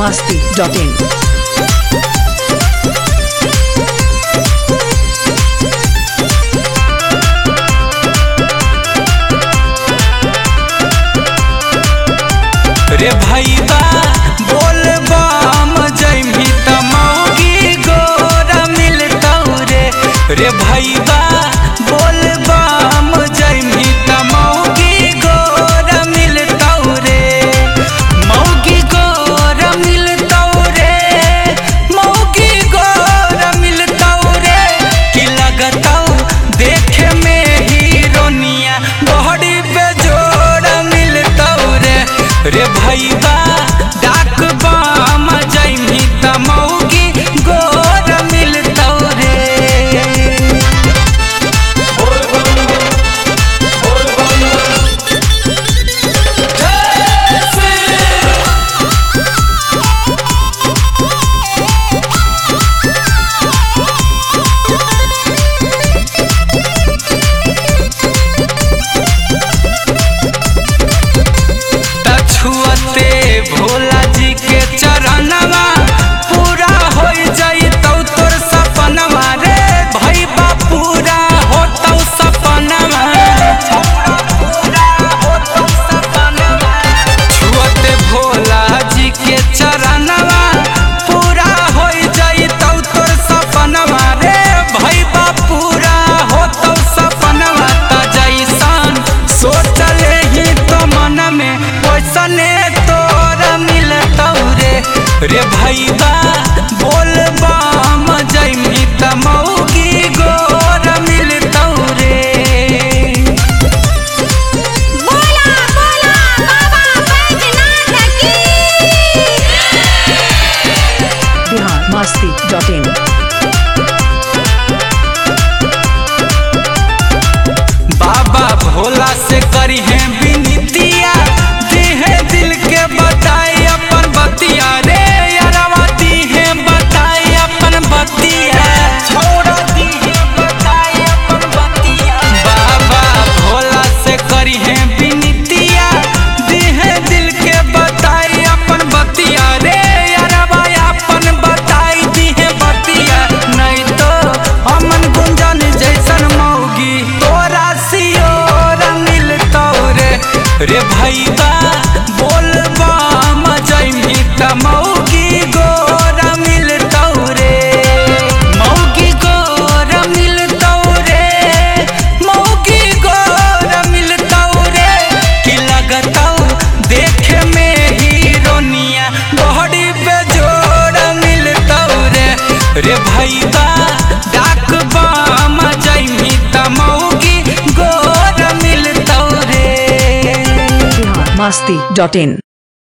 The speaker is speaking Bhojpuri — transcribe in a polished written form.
biharmasti.in रे भैया बोल बाम जैमी तमौगी गोरा मिलतौ रे भैया बोल बाम जैमी तमौगी गोरा मिलतौ मौगी गोरा मिलतौ मौगी गोरा मिलतौ कि लगतौ देखे में हीरोनिया बहड़ी पे जोड़ा मिलतौ रे भैया डाक बाम जैमी तमौगी गोर मिलतौ छुअते भोला जी के चरणवा पूरा हो जइतौ तोर सपनवा रे भैया पूरा होतौ सपनवा छुअते भोला जी के चरणवा पूरा हो जइतौ तोर सपनवा रे भैया पूरा होतौ सपनवा त जैसन सोचले ही तो मन में वैसने तोरा मिलतौ रे भैया बोल बाम जैमी तमौगी गोर मिलतौ बोला बोला बाबा बैजनाथ की biharmasti.in बाबा भोला से करी है विनतिया दिहे दिल के बताई अपन बतिया रे यारवा दिहे बताई अपन बतिया छोड़ा दिहे बताई अपन बतिया बाबा भोला से करी है विनतिया दिहे दिल के बताई अपन बतिया रे यारवा अपन बताई दिहे बतिया नहीं तो अमन गुंजन जैसन मौगी तोरा सियोर मिलतौ रे भैया बोल बाम जैमी तमौगी गोर मिलतौ मौगी गोर मिलतौ मौगी गोर मिलतौ कि लगतौ देखे में हीरोनिया बहड़ी पे जोड़ मिलतौ रे भैया डाक बाम जैमी तमौगी गोर मिलतौ biharmasti.in